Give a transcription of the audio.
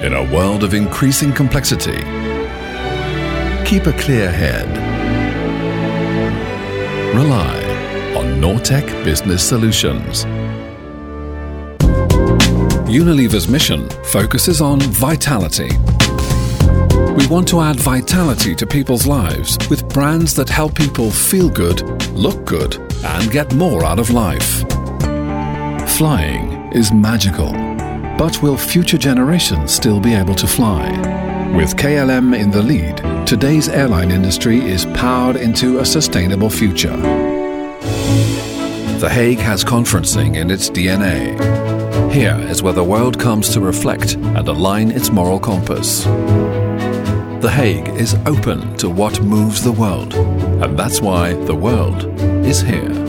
In a world of increasing complexity, keep a clear head. Rely on Nortec Business Solutions. Unilever's mission focuses on vitality. We want to add vitality to people's lives with brands that help people feel good, look good, and get more out of life. Flying is magical, but will future generations still be able to fly? With KLM in the lead, today's airline industry is powered into a sustainable future. The Hague has conferencing in its DNA. Here is where the world comes to reflect and align its moral compass. The Hague is open to what moves the world, and that's why the world is here.